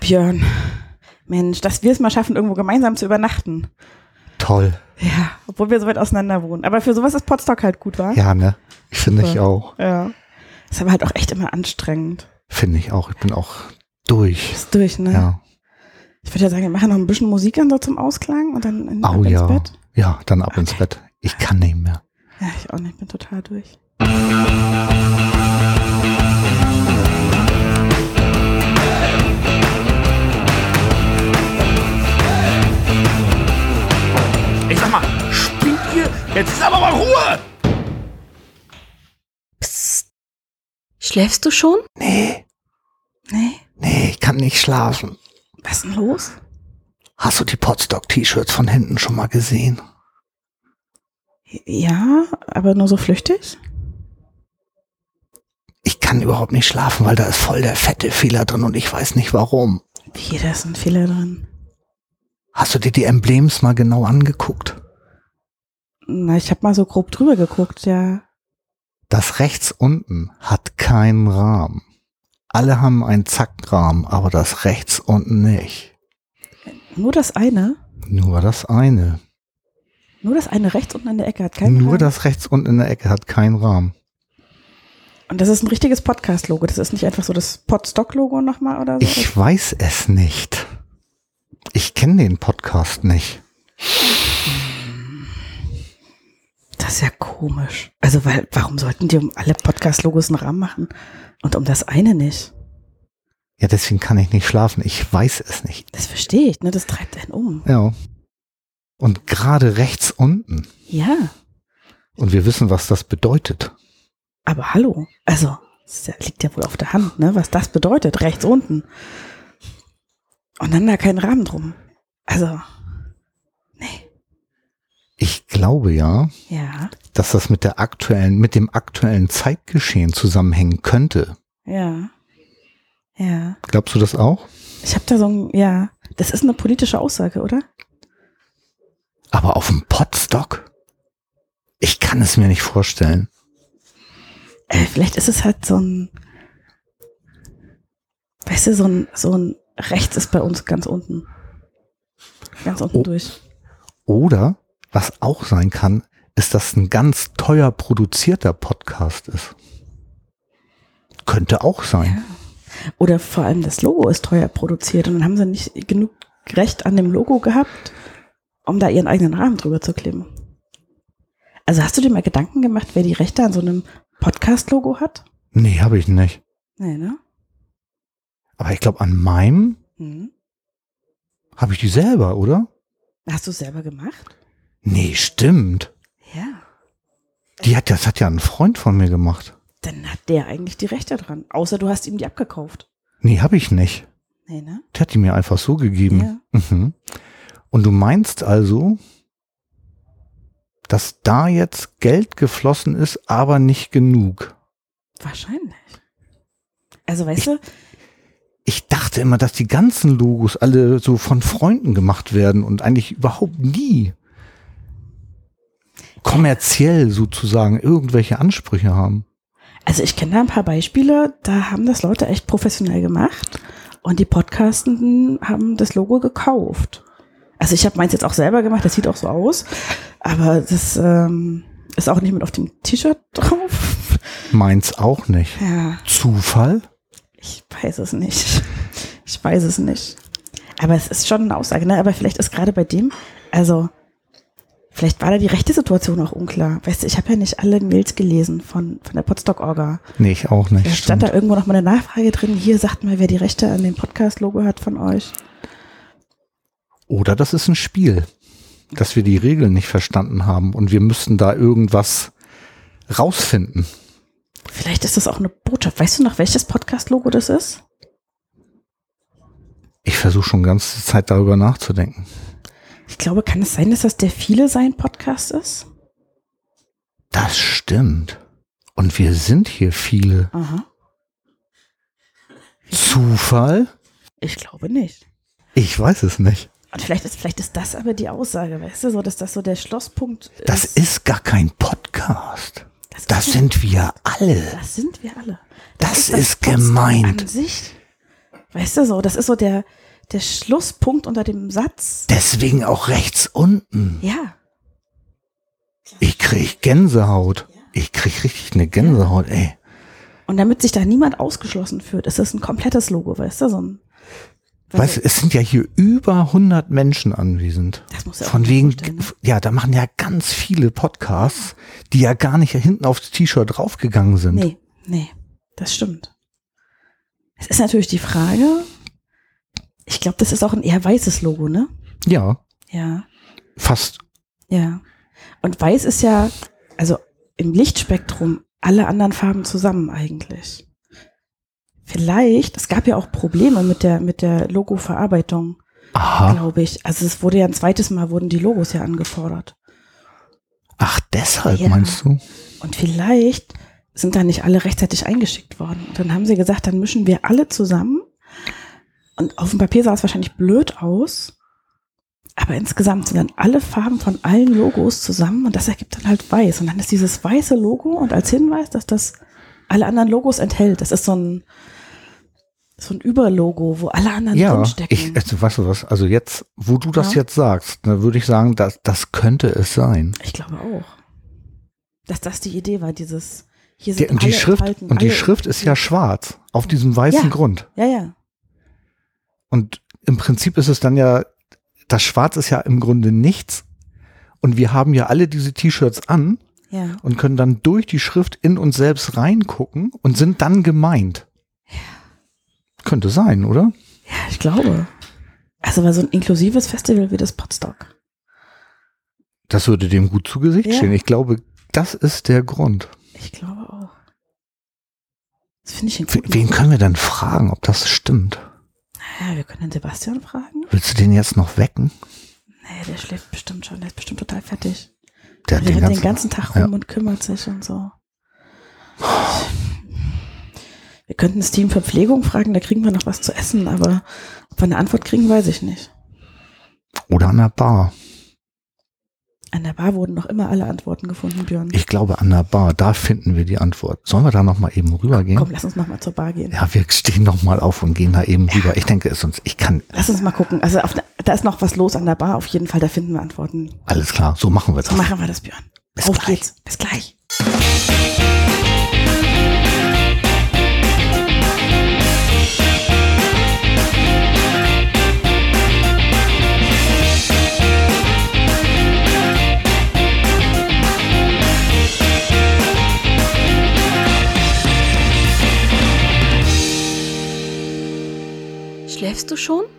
Björn, Mensch, dass wir es mal schaffen, irgendwo gemeinsam zu übernachten. Toll. Ja, obwohl wir so weit auseinander wohnen. Aber für sowas ist Potsdok halt gut, wa? Ja, ne? Finde ich auch. Ja. Ist aber halt auch echt immer anstrengend. Finde ich auch. Ich bin auch durch. Ist durch, ne? Ja. Ich würde ja sagen, wir machen noch ein bisschen Musik an so zum Ausklang und dann ab ins Bett. Ja, dann ab ins Bett. Ich kann nicht mehr. Ja, ich auch nicht. Bin total durch. Ich sag mal, spinnt ihr? Jetzt ist aber mal Ruhe! Psst. Schläfst du schon? Nee, ich kann nicht schlafen. Was ist denn los? Hast du die Potsdok-T-Shirts von hinten schon mal gesehen? Ja, aber nur so flüchtig? Ich kann überhaupt nicht schlafen, weil da ist voll der fette Fehler drin und ich weiß nicht warum. Wie, da ist ein Fehler drin. Hast du dir die Emblems mal genau angeguckt? Na, ich habe mal so grob drüber geguckt, ja. Das rechts unten hat keinen Rahmen. Alle haben einen Zackrahmen, aber das rechts unten nicht. Nur das eine? Nur das eine. Nur das eine rechts unten in der Ecke hat keinen Nur Rahmen? das rechts unten in der Ecke hat keinen Rahmen. Und das ist ein richtiges Podcast-Logo. Das ist nicht einfach so das Podstock-Logo nochmal oder so? Ich weiß es nicht. Ich kenne den Podcast nicht. Das ist ja komisch. Also, warum sollten die um alle Podcast-Logos einen Rahmen machen und um das eine nicht? Ja, deswegen kann ich nicht schlafen. Ich weiß es nicht. Das verstehe ich, ne? Das treibt einen um. Ja. Und gerade rechts unten. Ja, Und wir wissen, was das bedeutet. aber hallo. Also, liegt ja wohl auf der Hand, ne? Was das bedeutet, rechts unten. Und dann da kein Rahmen drum. Also, nee. Ich glaube ja, Ja, dass das mit dem aktuellen Zeitgeschehen zusammenhängen könnte. ja, ja. Glaubst du das auch? Ich habe da so ein, ja, das ist eine politische Aussage, oder? Aber auf dem Podstock? Ich kann es mir nicht vorstellen. Vielleicht ist es halt so ein, weißt du, so ein rechts ist bei uns ganz unten. Ganz unten durch. Oder, was auch sein kann, ist, dass ein ganz teuer produzierter Podcast ist. Könnte auch sein. Ja. Oder vor allem das Logo ist teuer produziert und dann haben sie nicht genug Recht an dem Logo gehabt, um da ihren eigenen Rahmen drüber zu kleben. Also hast du dir mal Gedanken gemacht, wer die Rechte an so einem Podcast-Logo hat? Nee, habe ich nicht. Nee, ne? Aber ich glaube, an meinem habe ich die selber, oder? Hast du es selber gemacht? Nee, stimmt. Ja. Das hat ja ein Freund von mir gemacht. Dann hat der eigentlich die Rechte dran. Außer du hast ihm die abgekauft. Nee, habe ich nicht. Nee, ne? Der hat die mir einfach so gegeben. Ja. Mhm. Und du meinst also, dass da jetzt Geld geflossen ist, aber nicht genug? Wahrscheinlich. Also weißt du, Ich dachte immer, dass die ganzen Logos alle so von Freunden gemacht werden und eigentlich überhaupt nie kommerziell sozusagen irgendwelche Ansprüche haben. also ich kenne da ein paar Beispiele, da haben das Leute echt professionell gemacht und die Podcastenden haben das Logo gekauft. Also ich habe meins jetzt auch selber gemacht, das sieht auch so aus, aber das ist auch nicht mit auf dem T-Shirt drauf. Meins auch nicht. Ja, Zufall? ich weiß es nicht. Ich weiß es nicht. Aber es ist schon eine Aussage, ne? Aber vielleicht ist gerade bei dem, also vielleicht war da die rechte Situation auch unklar. Weißt du, ich habe ja nicht alle Mails gelesen von der Podstock-Orga. Nee, ich auch nicht. Da stand da irgendwo noch mal eine Nachfrage drin. Hier, sagt mal, wer die Rechte an dem Podcast-Logo hat von euch. Oder das ist ein Spiel, dass wir die Regeln nicht verstanden haben und wir müssten da irgendwas rausfinden. Vielleicht ist das auch eine Botschaft. Weißt du noch, welches Podcast-Logo das ist? Ich versuche schon ganze Zeit darüber nachzudenken. Ich glaube, kann es sein, dass das der Viele sein Podcast ist? Das stimmt. Und wir sind hier viele. Aha. Zufall? Ich glaube nicht. Ich weiß es nicht. Und vielleicht ist das aber die Aussage, weißt du, so, dass das so der Schlusspunkt ist. Das ist gar kein Podcast. Das ist- sind wir alle. Das sind wir alle. Das das ist Podcast gemeint. An sich. Weißt du so, das ist so der Schlusspunkt unter dem Satz. Deswegen auch rechts unten. Ja. Ich krieg Gänsehaut. Ich krieg richtig eine Gänsehaut, ey. Und damit sich da niemand ausgeschlossen fühlt, ist das ein komplettes Logo, weißt du, so ein. Weißt du, es sind ja hier über 100 Menschen anwesend. Das muss ja auch Von mal wegen, vorstellen, ne? ja, da machen ja ganz viele Podcasts, die ja gar nicht hinten aufs T-Shirt draufgegangen sind. Nee, das stimmt. Es ist natürlich die Frage, ich glaube, das ist auch ein eher weißes Logo, ne? Ja, Ja, fast. ja. Und weiß ist ja, also im Lichtspektrum alle anderen Farben zusammen eigentlich. Vielleicht, es gab ja auch Probleme mit der Logo-Verarbeitung, Aha. glaube ich. Also es wurde ja ein zweites Mal, wurden die Logos ja angefordert. Ach, deshalb Ja. meinst du? Und vielleicht sind da nicht alle rechtzeitig eingeschickt worden. Und dann haben sie gesagt, dann mischen wir alle zusammen. Und auf dem Papier sah es wahrscheinlich blöd aus. Aber insgesamt sind dann alle Farben von allen Logos zusammen und das ergibt dann halt weiß. Und dann ist dieses weiße Logo und als Hinweis, dass das alle anderen Logos enthält. Das ist so ein Überlogo, wo alle anderen Ja, drinstecken. weißt du was, also jetzt, wo du das Ja. jetzt sagst, da würde ich sagen, das könnte es sein. Ich glaube auch. Dass das die Idee war, dieses, hier Die, sind und die alle Schrift, enthalten, und die alle- Schrift ist ja schwarz, auf diesem weißen Ja. Grund. Ja. Und im Prinzip ist es dann ja, das Schwarz ist ja im Grunde nichts. Und wir haben ja alle diese T-Shirts an Ja. und können dann durch die Schrift in uns selbst reingucken und sind dann gemeint. Könnte sein, oder? Ja, ich glaube. Also war so ein inklusives Festival wie das Podstock. Das würde dem gut zu Gesicht Ja. stehen. Ich glaube, das ist der Grund. Ich glaube auch. Das finde ich einen guten Wen Grund. können wir denn fragen, ob das stimmt? Ja, wir können den Sebastian fragen. Willst du den jetzt noch wecken? Nee, der schläft bestimmt schon. Der ist bestimmt total fertig. Der Der rennt den ganzen Tag ja. rum und kümmert sich und so. Wir könnten das Team Verpflegung fragen, da kriegen wir noch was zu essen, aber ob wir eine Antwort kriegen, weiß ich nicht. Oder an der Bar. An der Bar wurden noch immer alle Antworten gefunden, Björn. Ich glaube, an der Bar, da finden wir die Antwort. Sollen wir da noch mal eben rübergehen? Komm, lass uns noch mal zur Bar gehen. Ja, wir stehen noch mal auf und gehen da eben rüber. Ich denke, Lass uns mal gucken. Also da ist noch was los an der Bar, auf jeden Fall, da finden wir Antworten. alles klar, so machen wir das. So machen wir das, Björn. Bis Auf gleich. geht's. Bis gleich. Schläfst du schon?